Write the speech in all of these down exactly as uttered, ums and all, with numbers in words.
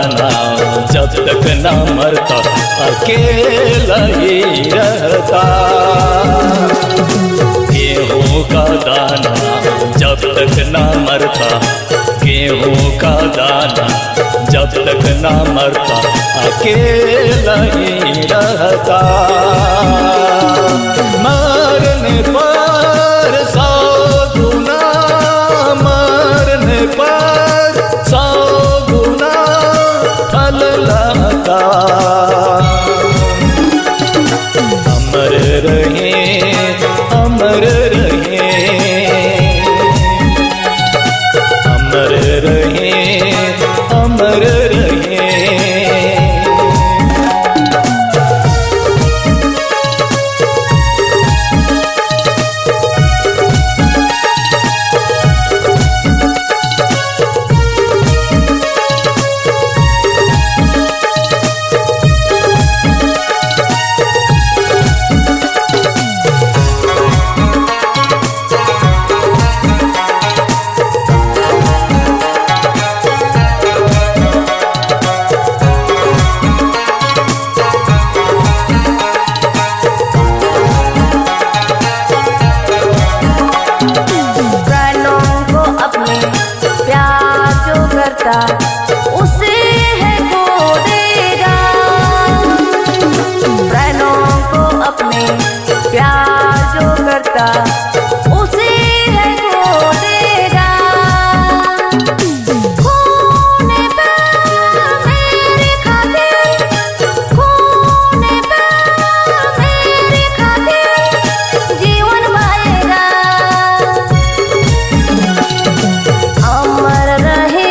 दाना जब तक ना मरता अकेला ही रहता। गेहूं का दाना जब तक ना मरता, गेहूं का दाना जब तक ना मरता अकेला ही रहता। मरने पर सौ गुना, मरने पर सौ गुना फल लाता। अमर रहे, अमर रहे, अमर रहे, अमर रहे। उसे है खो देगा, प्राणों को अपने प्यार जो करता उसे है खो देगा। खोने पे मेरी खातिर, खोने पे मेरी खातिर जीवन पाएगा। अमर रहे,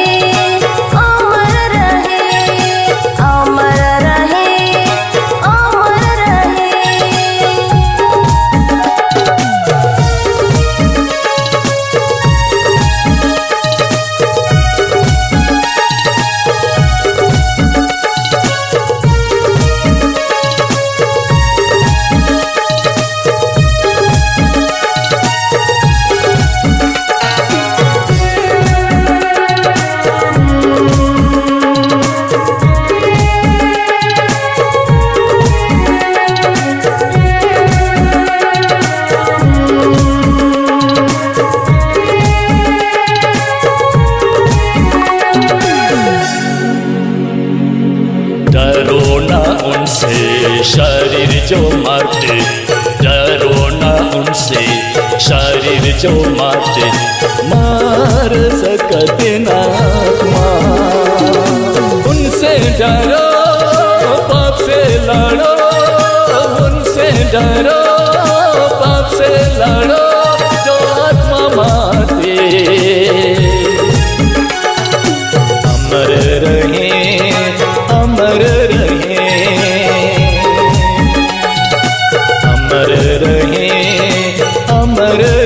डरो ना उनसे शरीर जो मारते, डरो ना उनसे शरीर जो मारते, मार सकते ना आत्मा। उनसे डरो, पाप से लड़ो, उनसे डरो, पाप से लड़ो जो आत्मा मारते। अमर रहे, अमर रहे, अमर रहे, अमर